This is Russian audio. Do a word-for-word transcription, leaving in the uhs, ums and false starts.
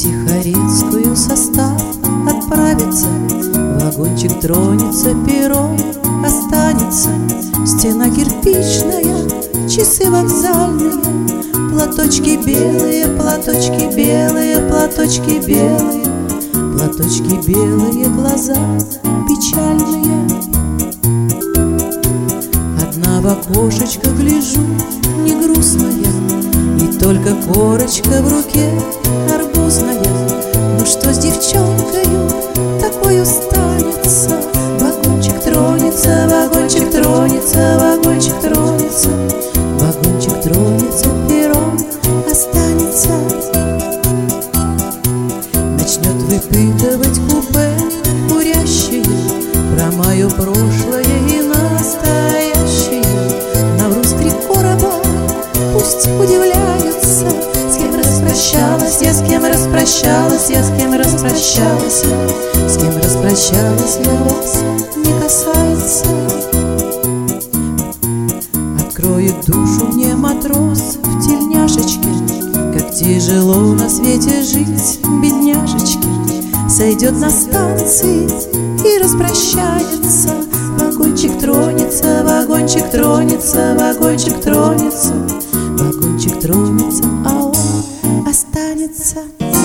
Тихорецкую состав отправится, вагончик тронется, перрон останется. Стена кирпичная, часы вокзальные, платочки белые, платочки белые, платочки белые, платочки белые, глаза печальные. Одна в окошечко гляжу, не грустная, и только корочка в руке арбузная. Ну что с девчонкою такой станется? Вагончик тронется, вагончик тронется, вагончик тронется, вагончик тронется, перрон останется. Начнет выпытывать купе курящие про мое прошлое и настоящее. Наврусь три короба, пусть удивляются, с кем распрощалась я, с кем распрощалась я, с кем распрощалась я, с кем распрощалась я, вас не касается. Откроет душу мне матрос в тельняшечке, как тяжело на свете жить, бедняжечки. Сойдет на станции и распрощается. Вагончик тронется, вагончик тронется, вагончик тронется, вагончик тронется, а он останется.